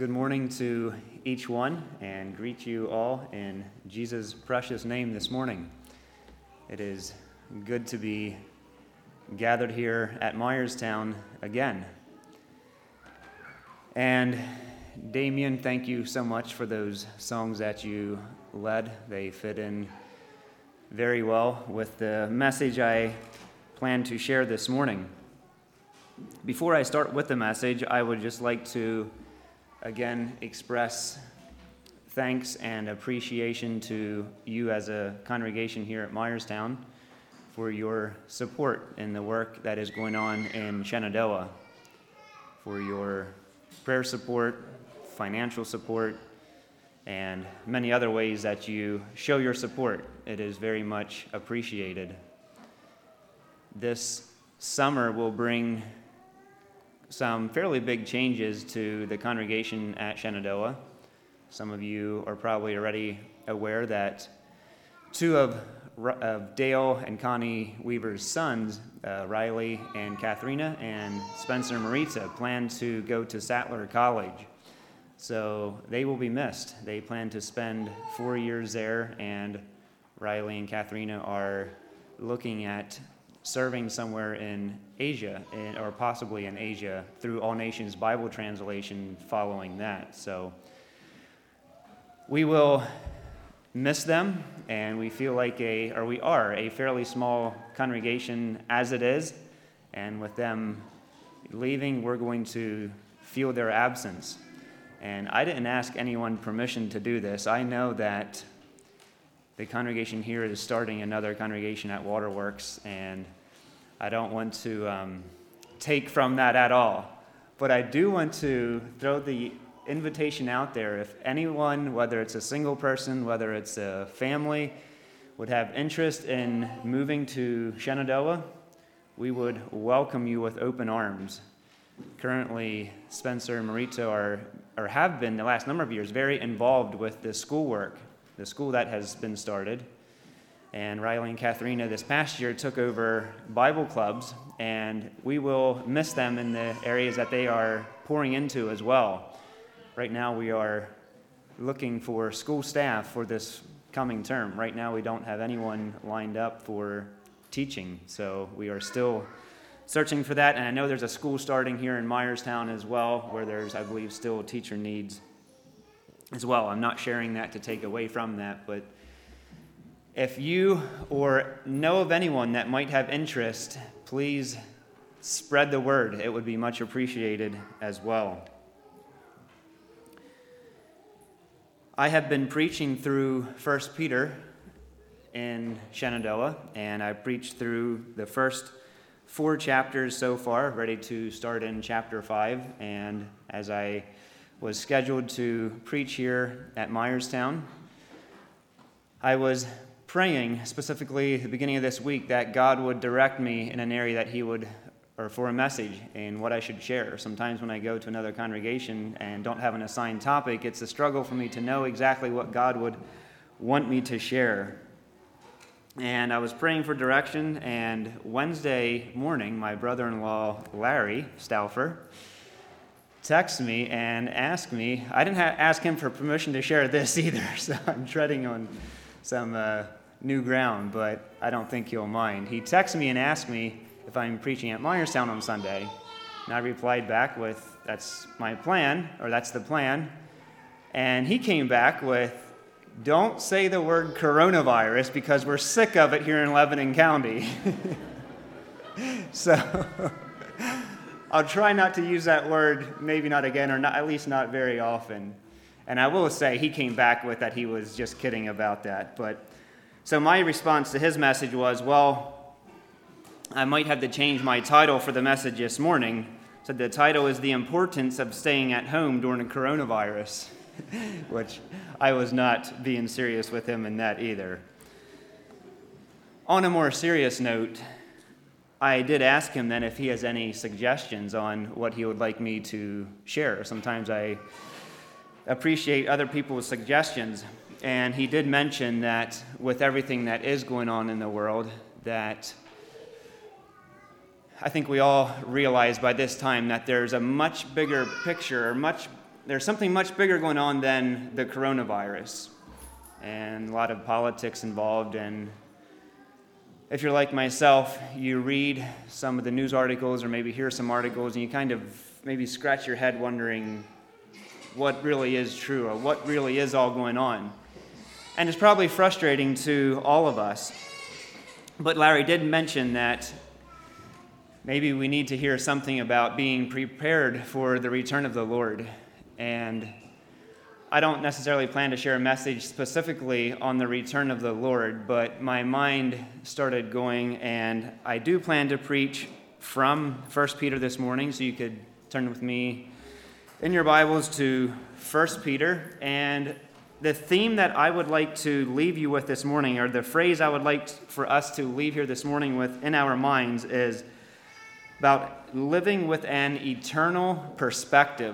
Good morning to each one, and greet you all in Jesus' precious name this morning. It is good to be gathered here at Myerstown again. And Damien, thank you so much for those songs that you led. They fit in very well with the message I plan to share this morning. Before I start with the message, I would just like to again express thanks and appreciation to you as a congregation here at Myerstown for your support in the work that is going on in Shenandoah, for your prayer support, financial support, and many other ways that you show your support. It is very much appreciated. This summer will bring some fairly big changes to the congregation at Shenandoah. Some of you are probably already aware that two of Dale and Connie Weaver's sons, Riley and Katharina, and Spencer and Maritza, plan to go to Sattler College. So they will be missed. They plan to spend 4 years there, and Riley and Katharina are looking at serving somewhere in Asia, or possibly in Asia, through All Nations Bible Translation following that. So we will miss them, and we feel like we are a fairly small congregation as it is, and with them leaving, we're going to feel their absence. And I didn't ask anyone permission to do this. I know that the congregation here is starting another congregation at Waterworks, and I don't want to take from that at all. But I do want to throw the invitation out there. If anyone, whether it's a single person, whether it's a family, would have interest in moving to Shenandoah, we would welcome you with open arms. Currently, Spencer and Maritza or have been the last number of years very involved with the schoolwork, the school that has been started. And Riley and Katharina this past year took over Bible clubs, and we will miss them in the areas that they are pouring into as well. Right now we are looking for school staff for this coming term. Right now we don't have anyone lined up for teaching, so we are still searching for that. And I know there's a school starting here in Myerstown as well, where there's, I believe, still teacher needs as well. I'm not sharing that to take away from that, but if you or know of anyone that might have interest, please spread the word. It would be much appreciated as well. I have been preaching through 1 Peter in Shenandoah, and I preached through the first 4 chapters so far, ready to start in chapter 5. And as I was scheduled to preach here at Myerstown, I was praying specifically at the beginning of this week that God would direct me in an area that He would, or for a message and what I should share. Sometimes when I go to another congregation and don't have an assigned topic, it's a struggle for me to know exactly what God would want me to share. And I was praying for direction, and Wednesday morning, my brother-in-law, Larry Stauffer, texted me and asked me. I didn't ask him for permission to share this either, so I'm treading on some new ground, but I don't think he'll mind. He texted me and asked me if I'm preaching at Myerstown on Sunday, and I replied back with, that's my plan, or that's the plan, and he came back with, don't say the word coronavirus because we're sick of it here in Lebanon County. So I'll try not to use that word, maybe not again, or not, at least not very often. And I will say he came back with that he was just kidding about that. But so my response to his message was, well, I might have to change my title for the message this morning. So the title is The Importance of Staying at Home During the Coronavirus, which I was not being serious with him in that either. On a more serious note, I did ask him then if he has any suggestions on what he would like me to share. Sometimes I appreciate other people's suggestions, and he did mention that with everything that is going on in the world, that I think we all realize by this time that there's a much bigger picture, or much there's something much bigger going on than the coronavirus, and a lot of politics involved. And if you're like myself, you read some of the news articles or maybe hear some articles, and you kind of maybe scratch your head wondering what really is true or what really is all going on. And it's probably frustrating to all of us. But Larry did mention that maybe we need to hear something about being prepared for the return of the Lord. And I don't necessarily plan to share a message specifically on the return of the Lord, but my mind started going, and I do plan to preach from 1 Peter this morning, so you could turn with me in your Bibles to 1 Peter. And the theme that I would like to leave you with this morning, or the phrase I would like for us to leave here this morning with in our minds, is about living with an eternal perspective.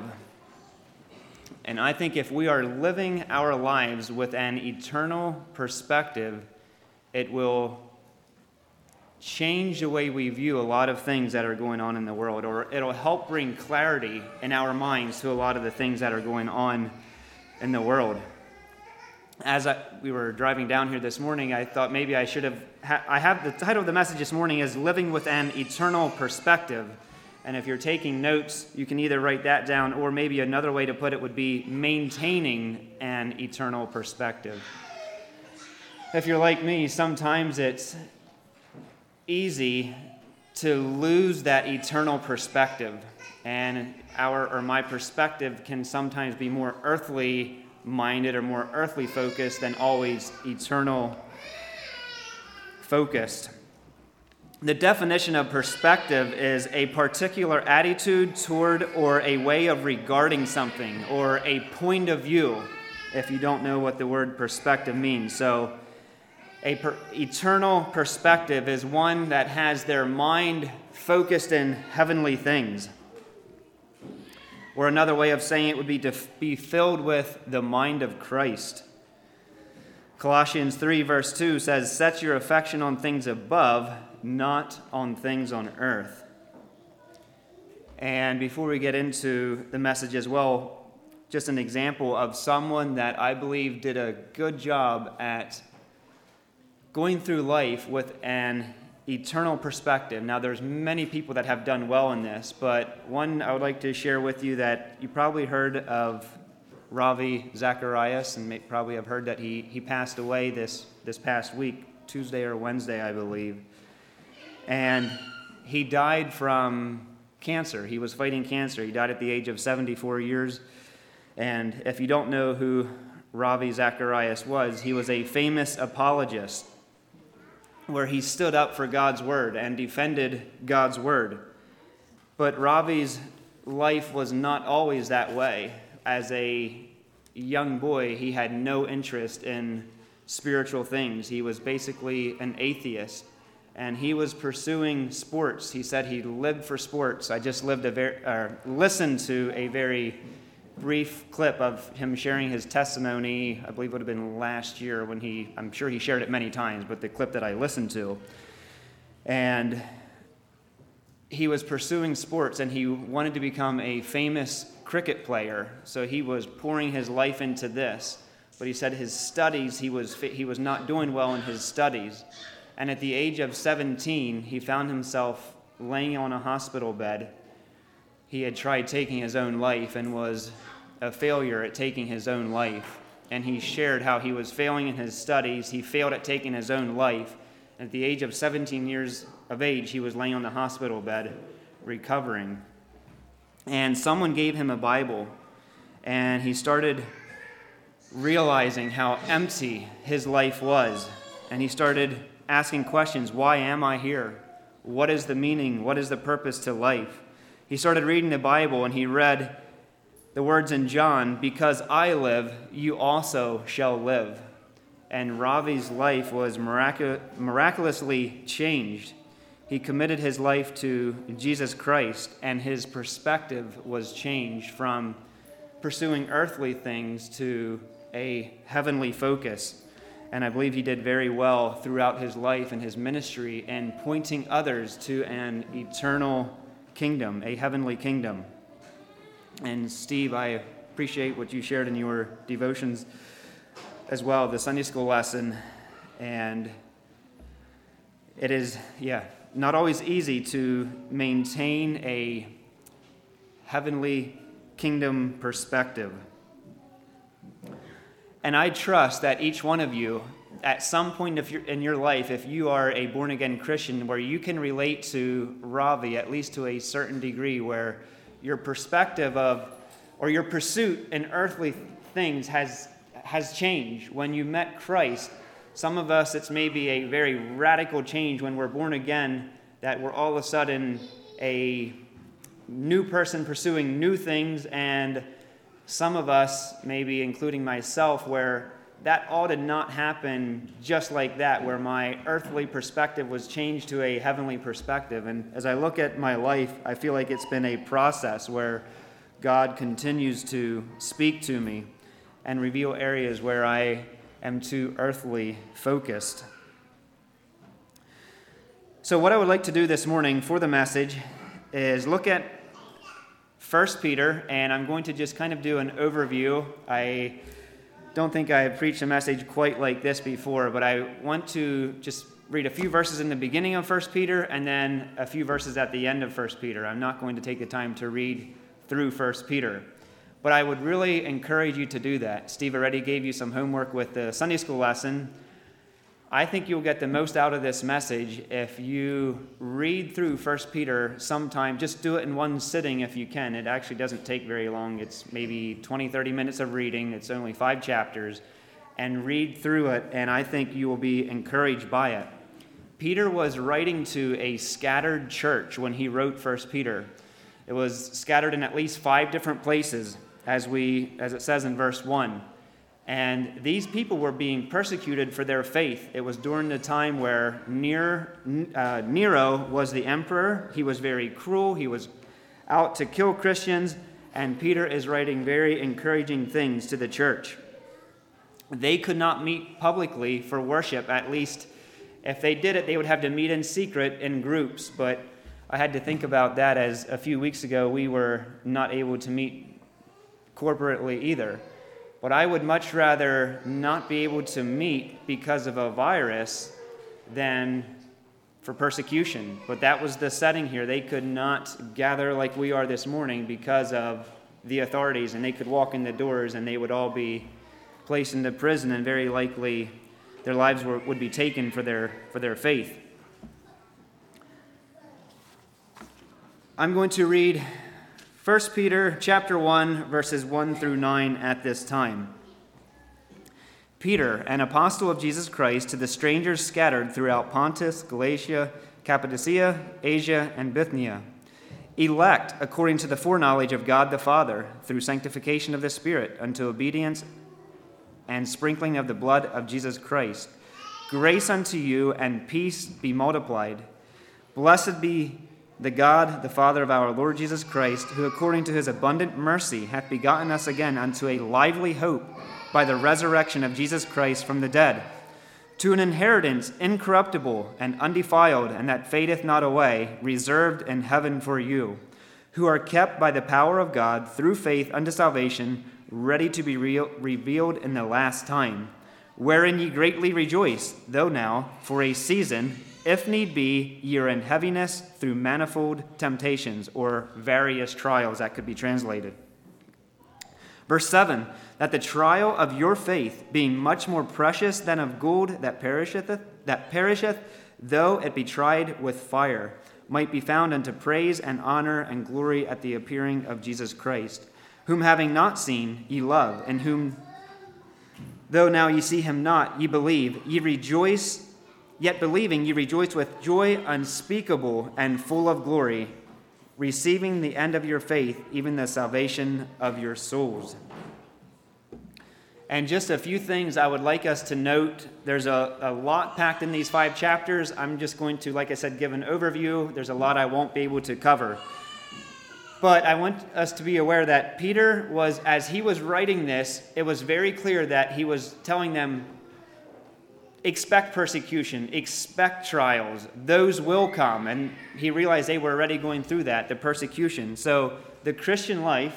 And I think if we are living our lives with an eternal perspective, it will change the way we view a lot of things that are going on in the world, or it'll help bring clarity in our minds to a lot of the things that are going on in the world. As we were driving down here this morning, I thought maybe I should have... I have the title of the message this morning is Living with an Eternal Perspective. And if you're taking notes, you can either write that down, or maybe another way to put it would be maintaining an eternal perspective. If you're like me, sometimes it's easy to lose that eternal perspective. And my perspective can sometimes be more earthly minded or more earthly focused than always eternal focused. The definition of perspective is a particular attitude toward or a way of regarding something, or a point of view, if you don't know what the word perspective means. So eternal perspective is one that has their mind focused in heavenly things. Or another way of saying it would be to be filled with the mind of Christ. Colossians 3 verse 2 says, "Set your affection on things above, not on things on earth." And before we get into the message as well, just an example of someone that I believe did a good job at going through life with an eternal perspective. Now, there's many people that have done well in this, but one I would like to share with you that you probably heard of, Ravi Zacharias, and probably have heard that he passed away this past week, Tuesday or Wednesday, I believe. And he died from cancer. He was fighting cancer. He died at the age of 74 years. And if you don't know who Ravi Zacharias was, he was a famous apologist, where he stood up for God's word and defended God's word. But Ravi's life was not always that way. As a young boy, he had no interest in spiritual things. He was basically an atheist, and he was pursuing sports. He said he lived for sports. I just listened to a very brief clip of him sharing his testimony. I believe it would have been last year when I'm sure he shared it many times, but the clip that I listened to. And he was pursuing sports, and he wanted to become a famous cricket player. So he was pouring his life into this. But he said his studies, he was not doing well in his studies. And at the age of 17, he found himself laying on a hospital bed. He had tried taking his own life and was a failure at taking his own life. And he shared how he was failing in his studies. He failed at taking his own life. And at the age of 17 years of age, he was laying on the hospital bed recovering. And someone gave him a Bible, and he started realizing how empty his life was. And he started asking questions. Why am I here? What is the meaning? What is the purpose to life? He started reading the Bible, and he read the words in John, "Because I live, you also shall live." And Ravi's life was miraculously changed. He committed his life to Jesus Christ, and his perspective was changed from pursuing earthly things to a heavenly focus. And I believe he did very well throughout his life and his ministry in pointing others to an eternal kingdom, a heavenly kingdom. And Steve, I appreciate what you shared in your devotions as well, the Sunday school lesson. And it is, not always easy to maintain a heavenly kingdom perspective. And I trust that each one of you, at some point in your life, if you are a born-again Christian, where you can relate to Ravi, at least to a certain degree, where your perspective of, or your pursuit in earthly things has changed. When you met Christ, some of us, it's maybe a very radical change when we're born again, that we're all of a sudden a new person pursuing new things, and some of us, maybe including myself, where that all did not happen just like that, where my earthly perspective was changed to a heavenly perspective. And as I look at my life, I feel like it's been a process where God continues to speak to me and reveal areas where I am too earthly focused. So what I would like to do this morning for the message is look at 1 Peter, and I'm going to just kind of do an overview. I don't think I have preached a message quite like this before, but I want to just read a few verses in the beginning of 1 Peter and then a few verses at the end of 1 Peter. I'm not going to take the time to read through 1 Peter, but I would really encourage you to do that. Steve already gave you some homework with the Sunday school lesson. I think you'll get the most out of this message if you read through 1 Peter sometime. Just do it in one sitting if you can. It actually doesn't take very long. It's maybe 20, 30 minutes of reading. It's only 5 chapters. And read through it, and I think you will be encouraged by it. Peter was writing to a scattered church when he wrote 1 Peter. It was scattered in at least 5 different places, as it says in verse 1. And these people were being persecuted for their faith. It was during the time where Nero was the emperor. He was very cruel. He was out to kill Christians. And Peter is writing very encouraging things to the church. They could not meet publicly for worship. At least if they did it, they would have to meet in secret in groups. But I had to think about that, as a few weeks ago we were not able to meet corporately either. But I would much rather not be able to meet because of a virus than for persecution. But that was the setting here. They could not gather like we are this morning because of the authorities, and they could walk in the doors and they would all be placed into prison, and very likely their lives would be taken for their faith. I'm going to read 1 Peter chapter 1, verses 1 through 9 at this time. Peter, an apostle of Jesus Christ, to the strangers scattered throughout Pontus, Galatia, Cappadocia, Asia, and Bithynia, elect according to the foreknowledge of God the Father, through sanctification of the Spirit, unto obedience and sprinkling of the blood of Jesus Christ. Grace unto you and peace be multiplied. Blessed be the God, the Father of our Lord Jesus Christ, who according to his abundant mercy hath begotten us again unto a lively hope by the resurrection of Jesus Christ from the dead, to an inheritance incorruptible and undefiled, and that fadeth not away, reserved in heaven for you, who are kept by the power of God through faith unto salvation, ready to be revealed in the last time, wherein ye greatly rejoice, though now, for a season, if need be, ye are in heaviness through manifold temptations, or various trials, that could be translated. Verse 7, that the trial of your faith, being much more precious than of gold that perisheth, though it be tried with fire, might be found unto praise and honor and glory at the appearing of Jesus Christ, whom having not seen, ye love, and whom, though now ye see him not, ye believe, ye rejoice. Yet believing, ye rejoice with joy unspeakable and full of glory, receiving the end of your faith, even the salvation of your souls. And just a few things I would like us to note. There's a lot packed in these 5 chapters. I'm just going to, like I said, give an overview. There's a lot I won't be able to cover. But I want us to be aware that Peter was, as he was writing this, it was very clear that he was telling them, expect persecution, expect trials. Those will come. And he realized they were already going through that, the persecution. So the Christian life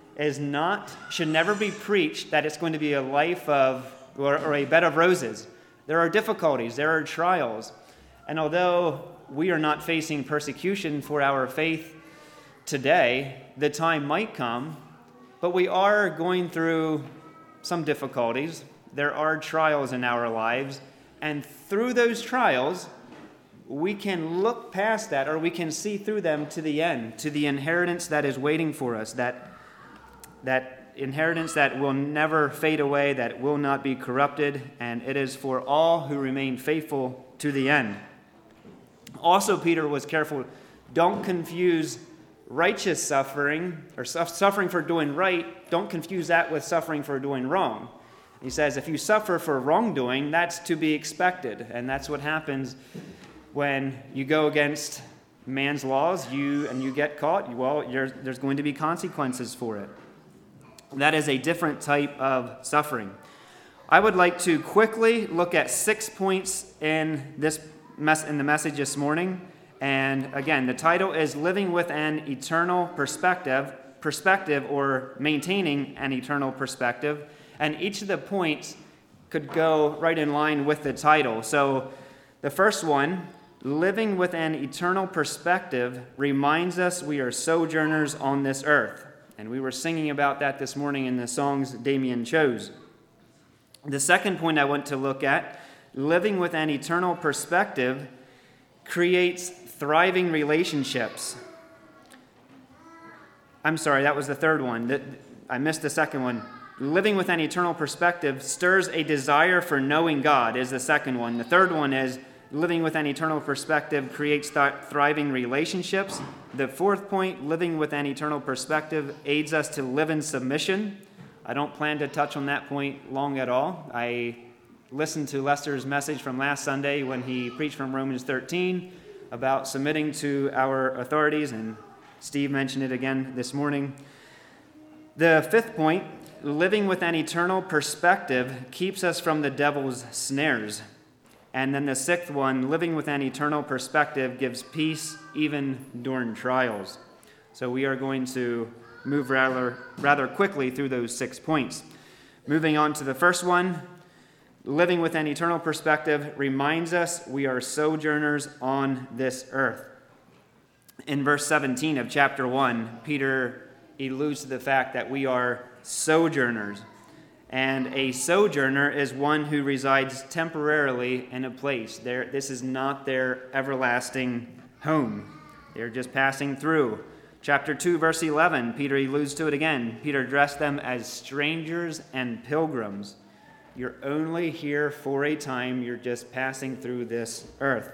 should never be preached that it's going to be a life of, or a bed of roses. There are difficulties, there are trials. And although we are not facing persecution for our faith today, the time might come, but we are going through some difficulties. There are trials in our lives, and through those trials, we can look past that, or we can see through them to the end, to the inheritance that is waiting for us, that inheritance that will never fade away, that will not be corrupted, and it is for all who remain faithful to the end. Also, Peter was careful, don't confuse righteous suffering, or suffering for doing right, don't confuse that with suffering for doing wrong. He says if you suffer for wrongdoing, that's to be expected, and that's what happens when you go against man's laws, and you get caught. Well, there's going to be consequences for it. That is a different type of suffering. I would like to quickly look at 6 points in the message this morning. And again, the title is Living with an Eternal Perspective, or Maintaining an Eternal Perspective. And each of the points could go right in line with the title. So the first one, living with an eternal perspective, reminds us we are sojourners on this earth. And we were singing about that this morning in the songs Damien chose. The second point I want to look at, living with an eternal perspective, creates thriving relationships. I'm sorry, that was the third one. I missed the second one. Living with an eternal perspective stirs a desire for knowing God is the second one. The third one is living with an eternal perspective creates thriving relationships. The fourth point, living with an eternal perspective, aids us to live in submission. I don't plan to touch on that point long at all. I listened to Lester's message from last Sunday when he preached from Romans 13 about submitting to our authorities, and Steve mentioned it again this morning. The fifth point, living with an eternal perspective, keeps us from the devil's snares. And then the sixth one, living with an eternal perspective, gives peace even during trials. So we are going to move rather quickly through those 6 points. Moving on to the first one, living with an eternal perspective reminds us we are sojourners on this earth. In verse 17 of chapter 1, Peter alludes to the fact that we are sojourners. And a sojourner is one who resides temporarily in a place. This is not their everlasting home. They're just passing through. Chapter 2, verse 11, Peter alludes to it again. Peter addressed them as strangers and pilgrims. You're only here for a time. You're just passing through this earth.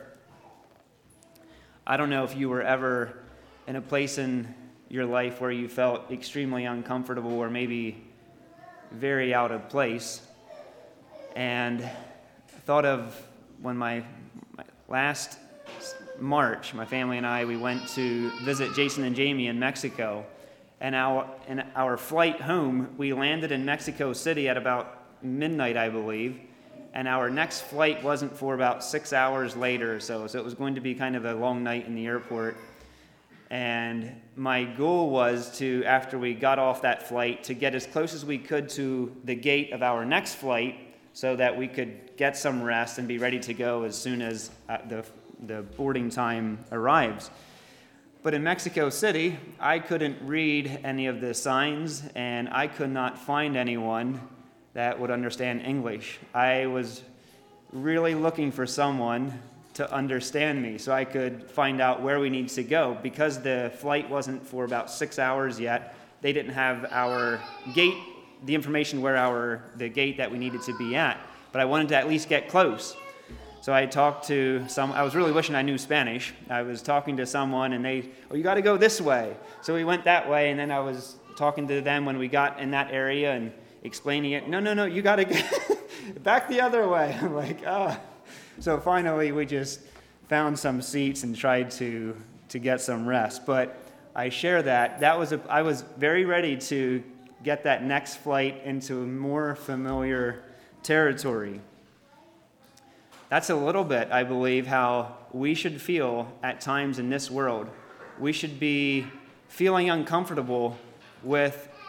I don't know if you were ever in a place in your life where you felt extremely uncomfortable or maybe very out of place. And I thought of when my last March, my family and I, we went to visit Jason and Jamie in Mexico. And in our flight home, we landed in Mexico City at about midnight, I believe. And our next flight wasn't for about 6 hours later or so. So it was going to be kind of a long night in the airport. And my goal was to, after we got off that flight, to get as close as we could to the gate of our next flight so that we could get some rest and be ready to go as soon as the boarding time arrives. But in Mexico City, I couldn't read any of the signs, and I could not find anyone that would understand English. I was really looking for someone to understand me so I could find out where we need to go. Because the flight wasn't for about 6 hours yet, they didn't have our gate, the information where the gate that we needed to be at. But I wanted to at least get close. So I talked to I was really wishing I knew Spanish. I was talking to someone and you got to go this way. So we went that way, and then I was talking to them when we got in that area and explaining it. No, you got to get back the other way. I'm like, oh. So finally, we just found some seats and tried to get some rest. But I share that. I was very ready to get that next flight into more familiar territory. That's a little bit, I believe, how we should feel at times in this world. We should be feeling uncomfortable with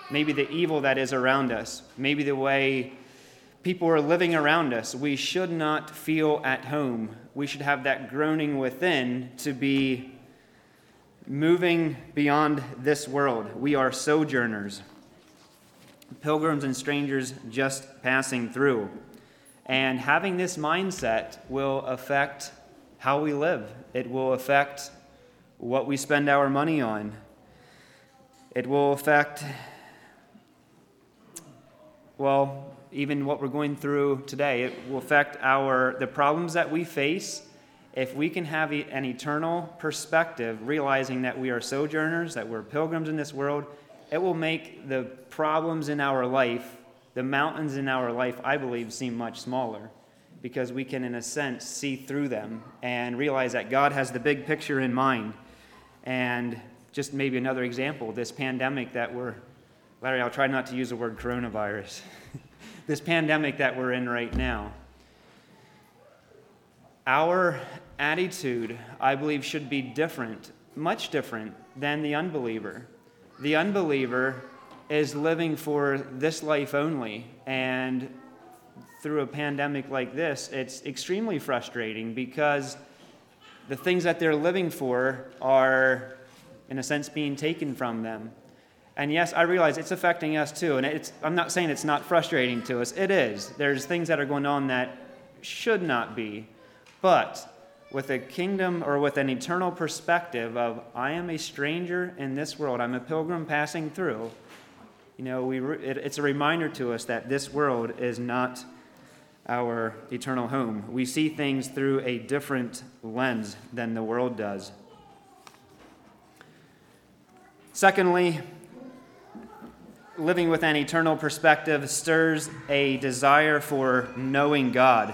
maybe the evil that is around us, maybe the way people are living around us, we should not feel at home. We should have that groaning within to be moving beyond this world. We are sojourners, pilgrims and strangers just passing through. And having this mindset will affect how we live. It will affect what we spend our money on. It will affect, even what we're going through today. It will affect the problems that we face. If we can have an eternal perspective, realizing that we are sojourners, that we're pilgrims in this world, it will make the problems in our life, the mountains in our life, I believe, seem much smaller, because we can, in a sense, see through them and realize that God has the big picture in mind. And just maybe another example, this pandemic Larry, I'll try not to use the word coronavirus, this pandemic that we're in right now. Our attitude, I believe, should be different, much different than the unbeliever. The unbeliever is living for this life only, and through a pandemic like this, it's extremely frustrating because the things that they're living for are, in a sense, being taken from them. And yes, I realize it's affecting us too, and I'm not saying it's not frustrating to us. It is. There's things that are going on that should not be. But with a kingdom or with an eternal perspective of, I am a stranger in this world, I'm a pilgrim passing through, it's a reminder to us that this world is not our eternal home. We see things through a different lens than the world does. Secondly, living with an eternal perspective stirs a desire for knowing God.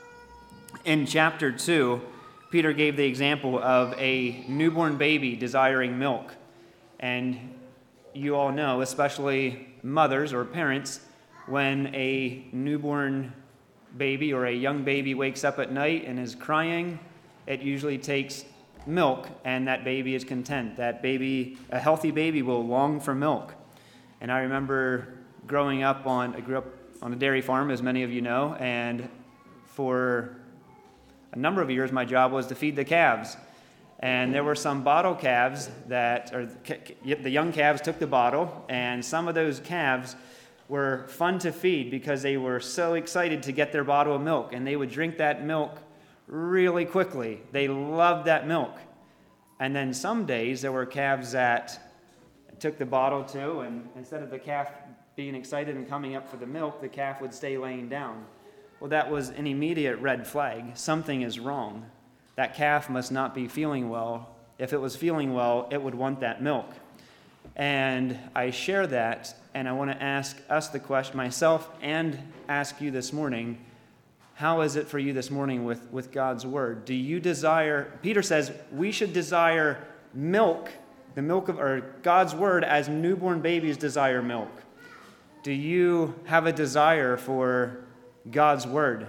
In chapter 2, Peter gave the example of a newborn baby desiring milk. And you all know, especially mothers or parents, when a newborn baby or a young baby wakes up at night and is crying, it usually takes milk, and that baby is content. That baby, a healthy baby, will long for milk. And I remember I grew up on a dairy farm, as many of you know, and for a number of years, my job was to feed the calves. And there were some bottle calves the young calves took the bottle, and some of those calves were fun to feed because they were so excited to get their bottle of milk, and they would drink that milk really quickly. They loved that milk. And then some days, there were calves that took the bottle too, and instead of the calf being excited and coming up for the milk, the calf would stay laying down. Well, that was an immediate red flag. Something is wrong. That calf must not be feeling well. If it was feeling well, it would want that milk. And I share that, and I want to ask us the question, myself, and ask you this morning, how is it for you this morning with God's word? Do you desire, Peter says, we should desire milk, the milk of God's word, as newborn babies desire milk. Do you have a desire for God's word?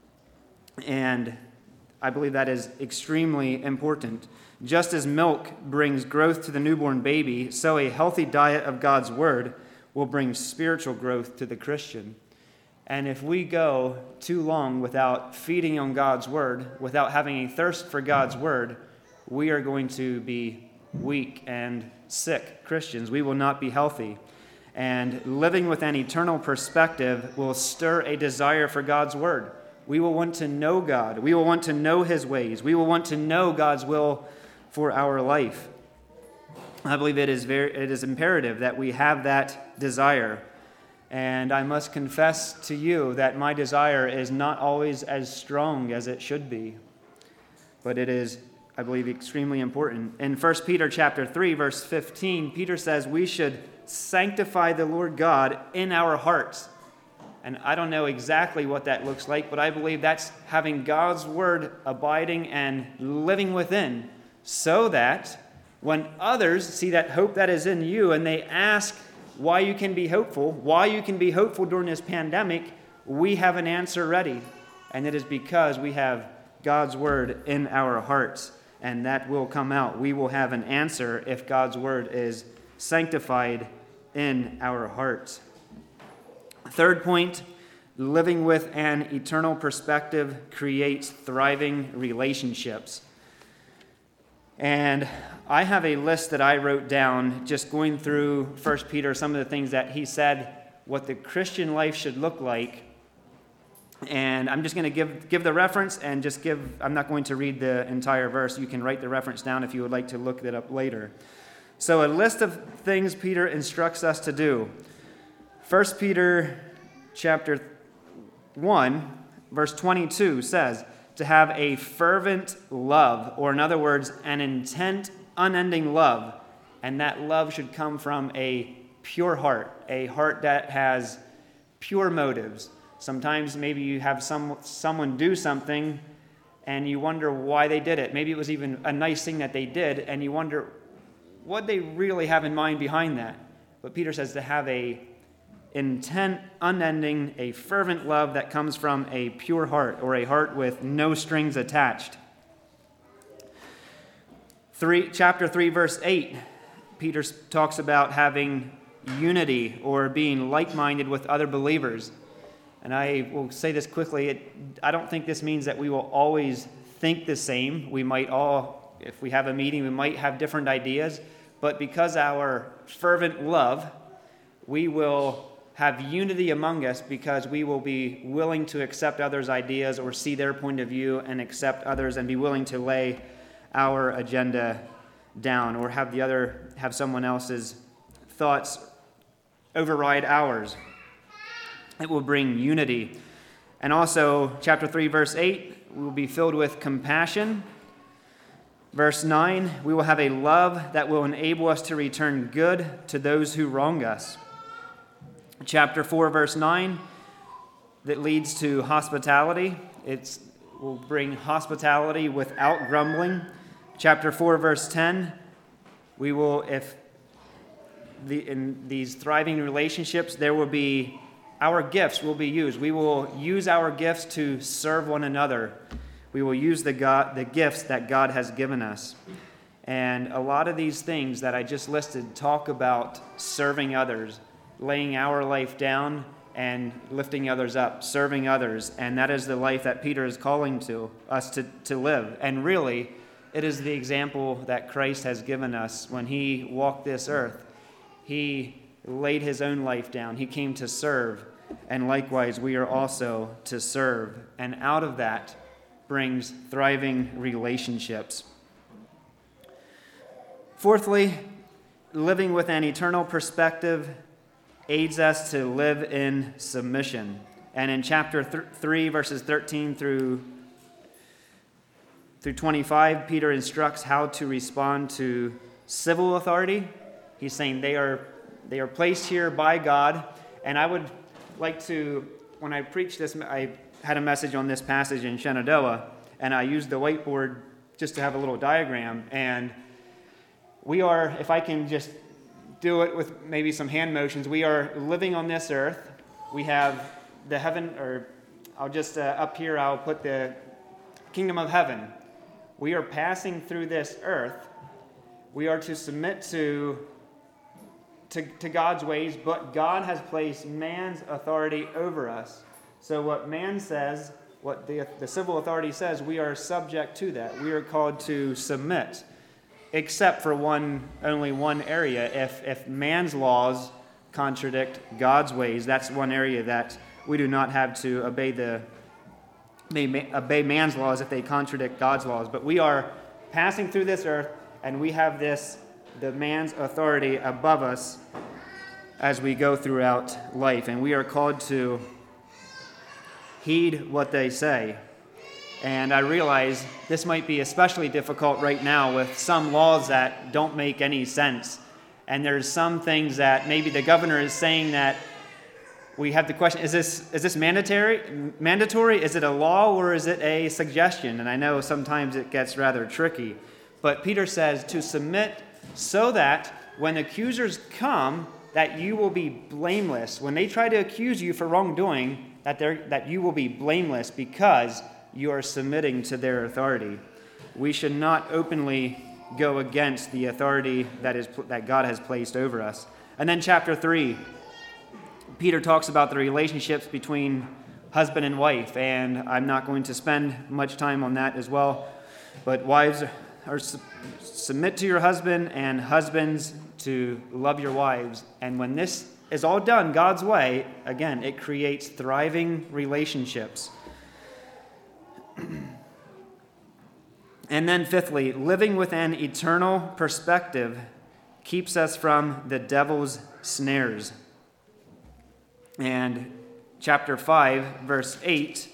And I believe that is extremely important. Just as milk brings growth to the newborn baby, so a healthy diet of God's word will bring spiritual growth to the Christian. And if we go too long without feeding on God's word, without having a thirst for God's word, we are going to be weak and sick Christians. We will not be healthy. And living with an eternal perspective will stir a desire for God's word. We will want to know God. We will want to know his ways. We will want to know God's will for our life. I believe it is imperative that we have that desire. And I must confess to you that my desire is not always as strong as it should be. But it is, I believe, extremely important. In 1 Peter chapter 3, verse 15, Peter says we should sanctify the Lord God in our hearts. And I don't know exactly what that looks like, but I believe that's having God's word abiding and living within, so that when others see that hope that is in you and they ask why you can be hopeful during this pandemic, we have an answer ready. And it is because we have God's word in our hearts, and that will come out. We will have an answer if God's word is sanctified in our hearts. Third point, living with an eternal perspective creates thriving relationships. And I have a list that I wrote down, just going through 1 Peter, some of the things that he said, what the Christian life should look like. And I'm just going to give the reference and I'm not going to read the entire verse. You can write the reference down if you would like to look it up later. So a list of things Peter instructs us to do. 1 Peter chapter 1, verse 22 says, to have a fervent love, or in other words, an intent, unending love. And that love should come from a pure heart, a heart that has pure motives. Sometimes maybe you have someone do something and you wonder why they did it. Maybe it was even a nice thing that they did, and you wonder what they really have in mind behind that. But Peter says to have a intent, unending, a fervent love that comes from a pure heart, or a heart with no strings attached. Chapter 3, verse 8, Peter talks about having unity or being like-minded with other believers. And I will say this quickly, I don't think this means that we will always think the same. We might all, if we have a meeting, we might have different ideas, but because our fervent love, we will have unity among us, because we will be willing to accept others' ideas or see their point of view and accept others and be willing to lay our agenda down, or have someone else's thoughts override ours. It will bring unity. And also, chapter 3, verse 8, we will be filled with compassion. Verse 9, we will have a love that will enable us to return good to those who wrong us. Chapter 4, verse 9, that leads to hospitality. It will bring hospitality without grumbling. Chapter 4, verse 10, we will, in these thriving relationships, there will be, our gifts will be used. We will use our gifts to serve one another. We will use the gifts that God has given us. And a lot of these things that I just listed talk about serving others, laying our life down and lifting others up, serving others. And that is the life that Peter is calling to us to live. And really, it is the example that Christ has given us when he walked this earth. He laid his own life down. He came to serve. And likewise, we are also to serve. And out of that brings thriving relationships. Fourthly, living with an eternal perspective aids us to live in submission. And in chapter 3, verses 13 through 25, Peter instructs how to respond to civil authority. He's saying they are placed here by God. And I would like to, when I preach this, I had a message on this passage in Shenandoah, and I used the whiteboard just to have a little diagram. And we are, if I can just do it with maybe some hand motions, we are living on this earth. We have the heaven, or I'll just, up here, I'll put the kingdom of heaven. We are passing through this earth. We are to submit to God's ways, but God has placed man's authority over us. So what man says, what the civil authority says, we are subject to that. We are called to submit, except for only one area. If man's laws contradict God's ways, that's one area that we do not have to obey man's laws if they contradict God's laws. But we are passing through this earth, and we have the man's authority above us as we go throughout life. And we are called to heed what they say. And I realize this might be especially difficult right now with some laws that don't make any sense. And there's some things that maybe the governor is saying that we have the question, is this mandatory? Is it a law, or is it a suggestion? And I know sometimes it gets rather tricky. But Peter says to submit so that when accusers come, that you will be blameless. When they try to accuse you for wrongdoing, that you will be blameless because you are submitting to their authority. We should not openly go against the authority that God has placed over us. And then chapter 3, Peter talks about the relationships between husband and wife, and I'm not going to spend much time on that as well. But wives submit to your husband, and husbands to love your wives. And when this is all done God's way, again, it creates thriving relationships. And then fifthly, living with an eternal perspective keeps us from the devil's snares. And chapter 5, verse 8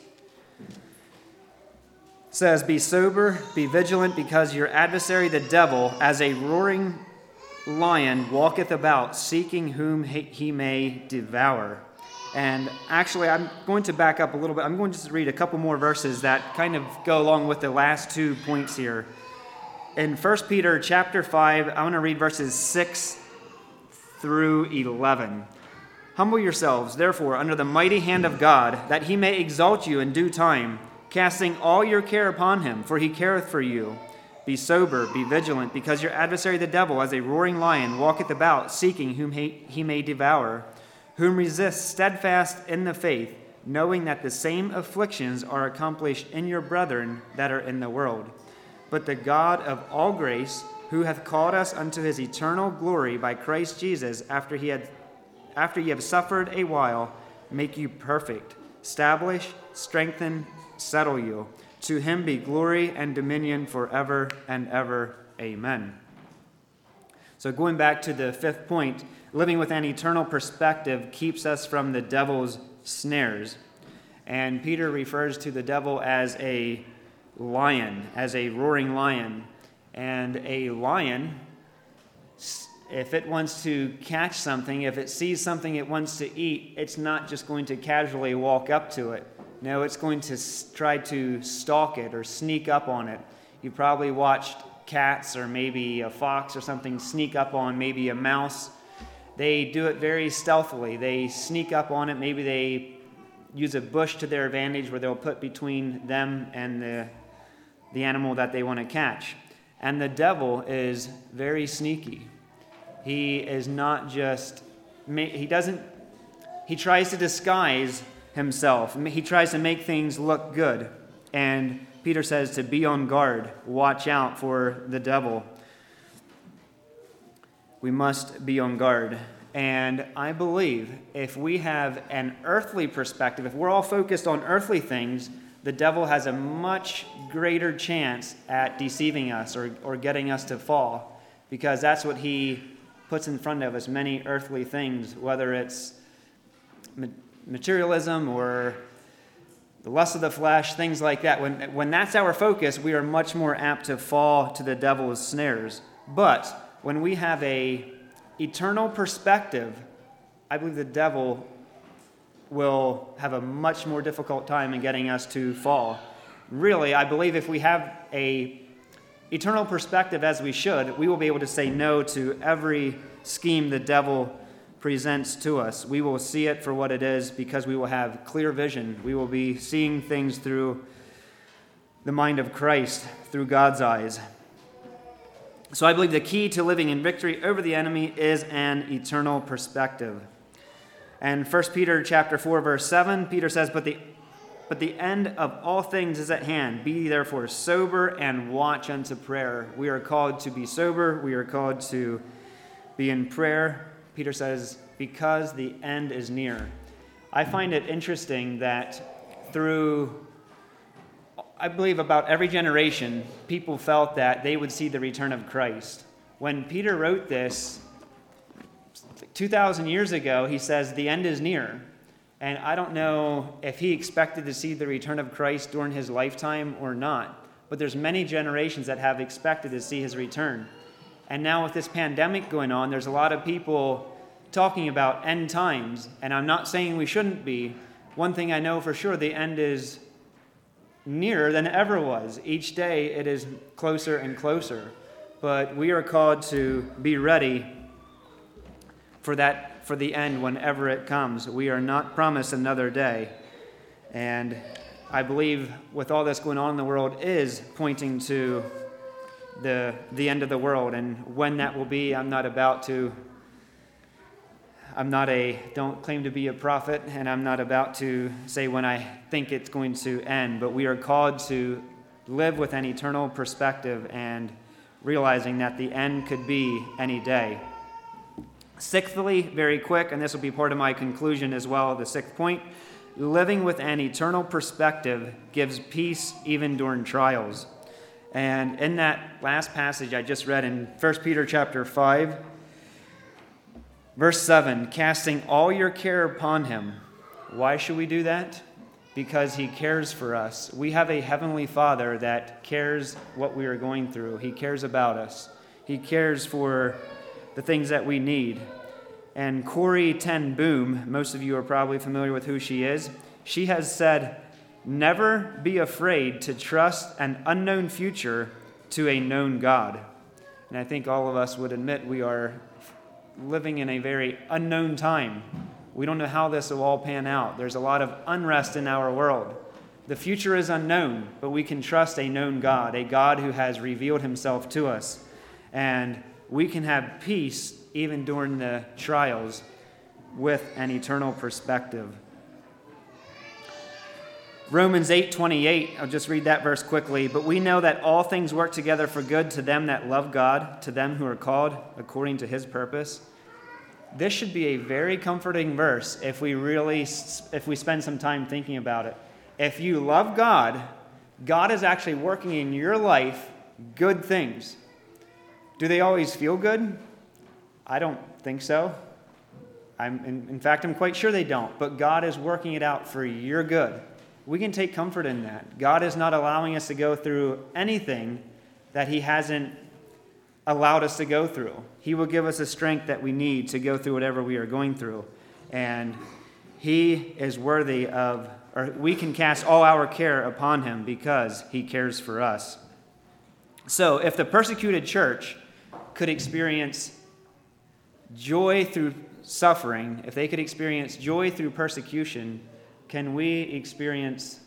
says, "Be sober, be vigilant, because your adversary the devil, as a roaring lion, walketh about, seeking whom he may devour." And actually, I'm going to back up a little bit. I'm going to just read a couple more verses that kind of go along with the last 2 points here. In 1 Peter chapter 5, I want to read verses 6 through 11. "Humble yourselves, therefore, under the mighty hand of God, that he may exalt you in due time, casting all your care upon him, for he careth for you. Be sober, be vigilant, because your adversary the devil, as a roaring lion, walketh about, seeking whom he may devour, whom resist steadfast in the faith, knowing that the same afflictions are accomplished in your brethren that are in the world. But the God of all grace, who hath called us unto his eternal glory by Christ Jesus, after ye have suffered a while, make you perfect, establish, strengthen, settle you. To him be glory and dominion forever and ever. Amen." So going back to the fifth point, living with an eternal perspective keeps us from the devil's snares. And Peter refers to the devil as a lion, as a roaring lion. And a lion, if it wants to catch something, if it sees something it wants to eat, it's not just going to casually walk up to it. No, it's going to try to stalk it or sneak up on it. You probably watched cats or maybe a fox or something sneak up on maybe a mouse. They do it very stealthily. They sneak up on it. Maybe they use a bush to their advantage where they'll put between them and the animal that they want to catch. And the devil is very sneaky. He is not just, he tries to disguise himself. He tries to make things look good. And Peter says to be on guard, watch out for the devil. We must be on guard. And I believe if we have an earthly perspective, if we're all focused on earthly things, the devil has a much greater chance at deceiving us or getting us to fall, because that's what he puts in front of us, many earthly things, whether it's materialism or the lust of the flesh, things like that. When that's our focus, we are much more apt to fall to the devil's snares. But when we have a eternal perspective, I believe the devil will have a much more difficult time in getting us to fall. Really, I believe if we have a eternal perspective as we should, we will be able to say no to every scheme the devil presents to us. We will see it for what it is because we will have clear vision. We will be seeing things through the mind of Christ, through God's eyes. So I believe the key to living in victory over the enemy is an eternal perspective. And 1 Peter chapter 4, verse 7, Peter says, But the end of all things is at hand. Be therefore sober and watch unto prayer. We are called to be sober. We are called to be in prayer. Peter says, because the end is near. I find it interesting that through, I believe about every generation, people felt that they would see the return of Christ. When Peter wrote this 2,000 years ago, he says, the end is near. And I don't know if he expected to see the return of Christ during his lifetime or not, but there's many generations that have expected to see his return. And now with this pandemic going on, there's a lot of people talking about end times, and I'm not saying we shouldn't be. One thing I know for sure, the end is nearer than it ever was. Each day it is closer and closer. But we are called to be ready for the end whenever it comes. We are not promised another day. And I believe with all this going on in the world is pointing to the end of the world. And when that will be, don't claim to be a prophet, and I'm not about to say when I think it's going to end, but we are called to live with an eternal perspective and realizing that the end could be any day. Sixthly, very quick, and this will be part of my conclusion as well, the sixth point, living with an eternal perspective gives peace even during trials. And in that last passage I just read in 1 Peter chapter 5, verse 7, casting all your care upon him. Why should we do that? Because he cares for us. We have a heavenly Father that cares what we are going through. He cares about us. He cares for the things that we need. And Corrie ten Boom, most of you are probably familiar with who she is. She has said, never be afraid to trust an unknown future to a known God. And I think all of us would admit we are living in a very unknown time. We don't know how this will all pan out. There's a lot of unrest in our world. The future is unknown, but we can trust a known God, a God who has revealed himself to us. And we can have peace even during the trials with an eternal perspective. Romans 8:28, I'll just read that verse quickly. But we know that all things work together for good to them that love God, to them who are called according to his purpose. This should be a very comforting verse if we spend some time thinking about it. If you love God, God is actually working in your life good things. Do they always feel good? I don't think so. In fact, I'm quite sure they don't. But God is working it out for your good. We can take comfort in that. God is not allowing us to go through anything that he hasn't allowed us to go through. He will give us the strength that we need to go through whatever we are going through. And he is worthy of, or we can cast all our care upon him because he cares for us. So if the persecuted church could experience joy through suffering, if they could experience joy through persecution, can we experience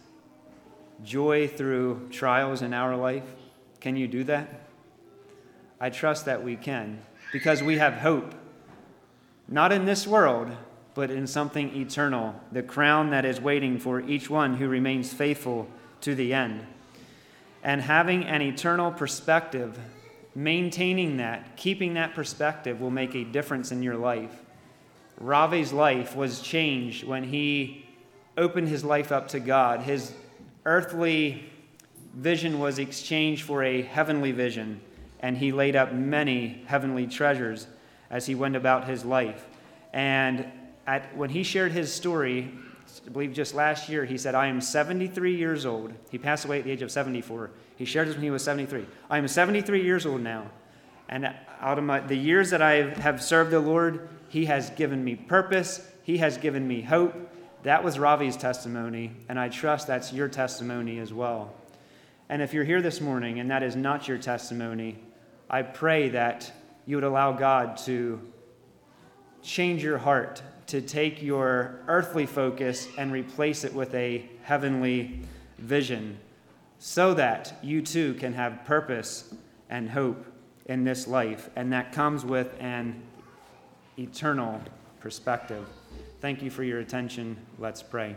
joy through trials in our life? Can you do that? I trust that we can, because we have hope, not in this world, but in something eternal, the crown that is waiting for each one who remains faithful to the end. And having an eternal perspective, maintaining that, keeping that perspective will make a difference in your life. Ravi's life was changed when he opened his life up to God. His earthly vision was exchanged for a heavenly vision, and he laid up many heavenly treasures as he went about his life. And when he shared his story, I believe just last year, he said, I am 73 years old. He passed away at the age of 74. He shared this when he was 73. I am 73 years old now. And out of the years that I have served the Lord, he has given me purpose. He has given me hope. That was Ravi's testimony, and I trust that's your testimony as well. And if you're here this morning and that is not your testimony, I pray that you would allow God to change your heart, to take your earthly focus and replace it with a heavenly vision, so that you too can have purpose and hope in this life, and that comes with an eternal perspective. Thank you for your attention. Let's pray.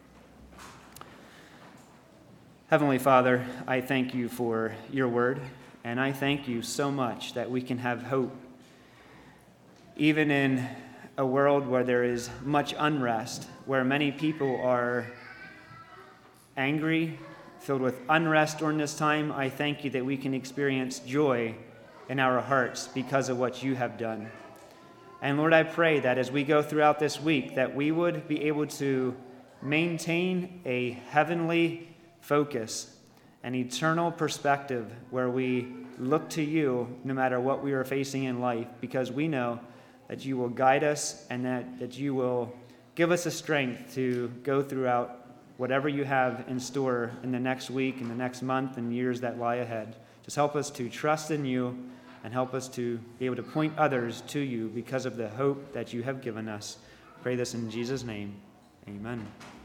Heavenly Father, I thank you for your word, and I thank you so much that we can have hope, even in a world where there is much unrest, where many people are angry, filled with unrest during this time. I thank you that we can experience joy in our hearts because of what you have done. And Lord, I pray that as we go throughout this week, that we would be able to maintain a heavenly focus, an eternal perspective where we look to you no matter what we are facing in life, because we know that you will guide us and that you will give us the strength to go throughout whatever you have in store in the next week, in the next month, and years that lie ahead. Just help us to trust in you and help us to be able to point others to you because of the hope that you have given us. Pray this in Jesus' name. Amen.